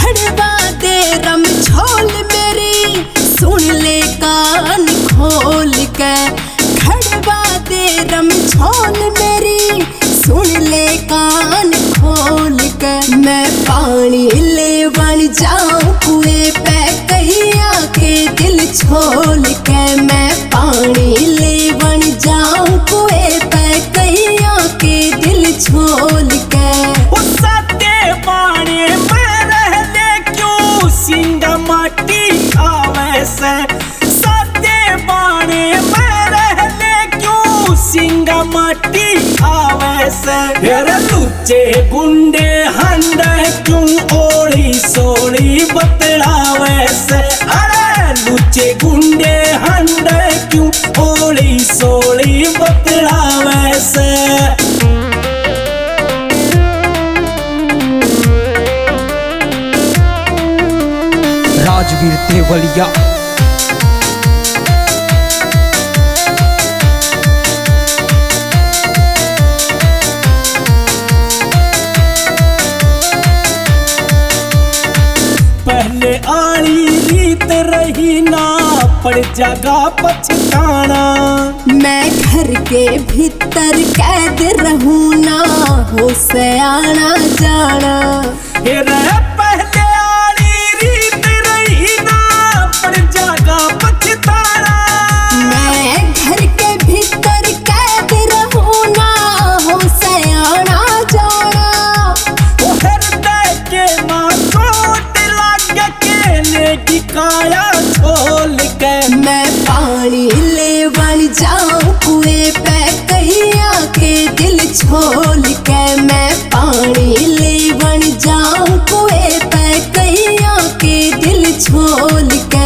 खड़वा दे रम झोल मेरी, सुन ले कान खोल के। खड़वा दे रम झोल मेरी, सुन ले कान खोल के। मैं पानी ले बन जाऊं कुएं पे कैया के दिल छोल के। मैं पानी ले बन जाऊं कुएं पे कैया के दिल छोल के। साते पानी में रह ले क्यों सिंगा माटी आवे से। साते पानी में रह ले क्यों सिंगा माटी आवे से। लुच्चे गुंडे हंडे क्यों ओढ़ी सोड़ी बतलावे से। अरे लुच्चे गुंडे हंडे क्यों ओढ़ी सोड़ी बतलावे से। राजवीर देवलिया पहले आली रीत रही ना पड़ जगा पछताना। मैं घर के भीतर कैद रहूं ना हो से आना जाना। पहले आली रीत रही ना पड़ जगा पछताना। मैं घर के भीतर कैद रहूं ना हो से आना जाना। हृदय के माँ चोट लग केले की काया छोल के। मैं पानी ले बन जाऊं कुएं पे कैया के दिल छोल के। मैं पानी ले बन जाऊं कुएं पे कैया के दिल छोल के।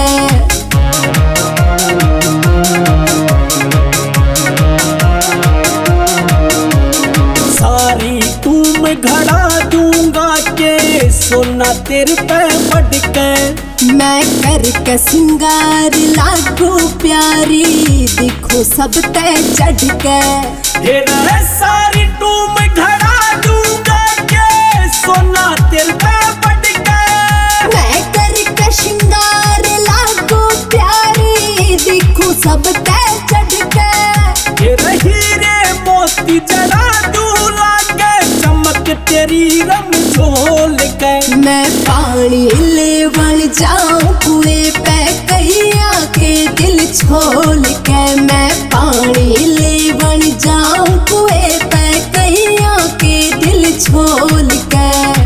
सारी तुम घड़ा दूंगा के सोना तेरे पे बढ़ के। मैं करके सिंगार लागू प्यारी, दिखो सब ते चढ़ के। सारी तुम घड़ा दूंगा के सोना तेरे पे बढ़ के। मैं करके सिंगार लागू प्यारी, दिखो सब ते चढ़ के। हीरे मोती जरा दू लागे चमक तेरी रंग झोल के। मैं पानी ले बन जाऊं कुएं पे कैया के दिल छोल के। मैं पानी ले बन जाऊं कुएं पे कैया के दिल छोल के।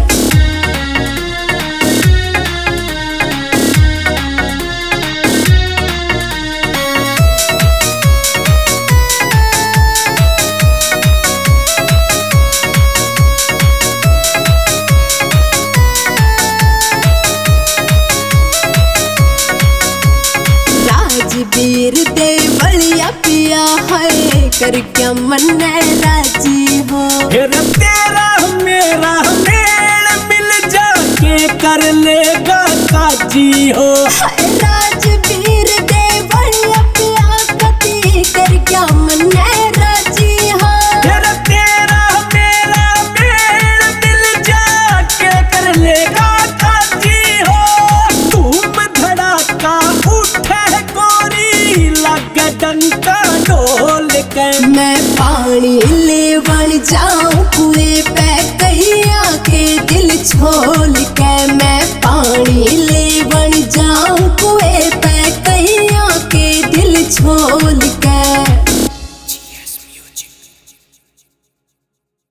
राजवीर देवलिया पिया है कर क्या मन राजी हो। तेरा मेरा मेल मिल जाके कर लेगा काजी हो। राजवीर देवलिया पिया कती कर क्या मन राजी हो। तेरा मेरा मेल मिल जाके कर लेगा काजी हो। तुम धड़ाका उठे गोरी लगे डंका ढोल के। मैं पानी ले बन जाऊं कुएं पे कैया के दिल छोल